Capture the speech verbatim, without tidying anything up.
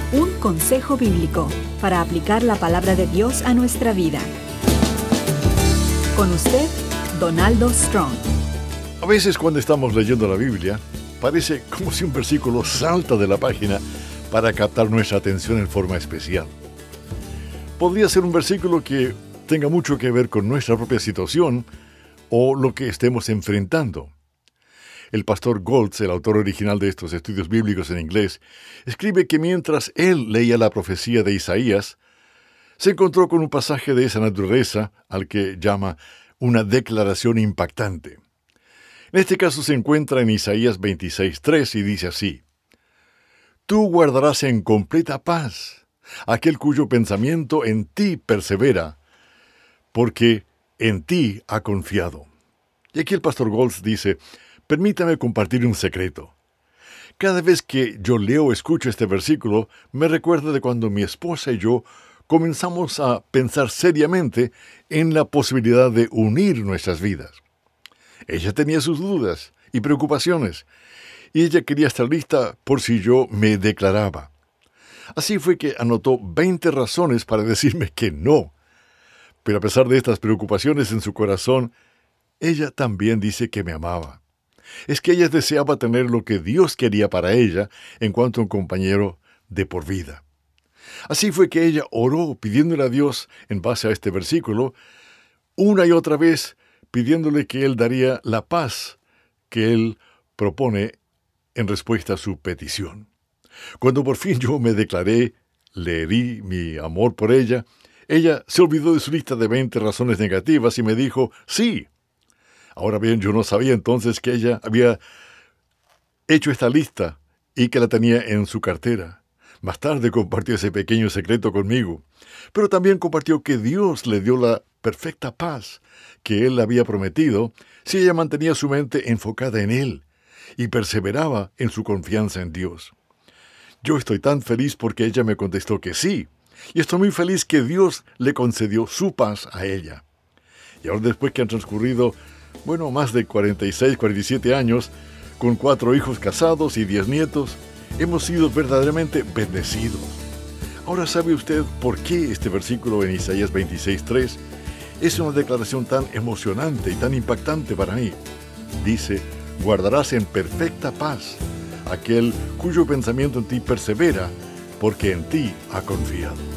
Un consejo bíblico para aplicar la palabra de Dios a nuestra vida. Con usted, Donaldo Strong. A veces cuando estamos leyendo la Biblia, parece como si un versículo salta de la página para captar nuestra atención en forma especial. Podría ser un versículo que tenga mucho que ver con nuestra propia situación o lo que estemos enfrentando. El pastor Goltz, el autor original de estos estudios bíblicos en inglés, escribe que mientras él leía la profecía de Isaías, se encontró con un pasaje de esa naturaleza al que llama una declaración impactante. En este caso se encuentra en Isaías veintiséis tres y dice así: Tú guardarás en completa paz aquel cuyo pensamiento en ti persevera, porque en ti ha confiado. Y aquí el pastor Goltz dice: permítame compartir un secreto. Cada vez que yo leo o escucho este versículo, me recuerda de cuando mi esposa y yo comenzamos a pensar seriamente en la posibilidad de unir nuestras vidas. Ella tenía sus dudas y preocupaciones, y ella quería estar lista por si yo me declaraba. Así fue que anotó veinte razones para decirme que no. Pero a pesar de estas preocupaciones en su corazón, ella también dice que me amaba. Es que ella deseaba tener lo que Dios quería para ella en cuanto a un compañero de por vida. Así fue que ella oró pidiéndole a Dios, en base a este versículo, una y otra vez pidiéndole que Él daría la paz que Él propone en respuesta a su petición. Cuando por fin yo me declaré, le di mi amor por ella, ella se olvidó de su lista de veinte razones negativas y me dijo sí. Ahora bien, yo no sabía entonces que ella había hecho esta lista y que la tenía en su cartera. Más tarde compartió ese pequeño secreto conmigo, pero también compartió que Dios le dio la perfecta paz que Él le había prometido si ella mantenía su mente enfocada en Él y perseveraba en su confianza en Dios. Yo estoy tan feliz porque ella me contestó que sí, y estoy muy feliz que Dios le concedió su paz a ella. Y ahora, después que han transcurrido Bueno, más de cuarenta y seis, cuarenta y siete años, con cuatro hijos casados y diez nietos, hemos sido verdaderamente bendecidos. Ahora, ¿sabe usted por qué este versículo en Isaías veintiséis tres es una declaración tan emocionante y tan impactante para mí? Dice: guardarás en perfecta paz aquel cuyo pensamiento en ti persevera, porque en ti ha confiado.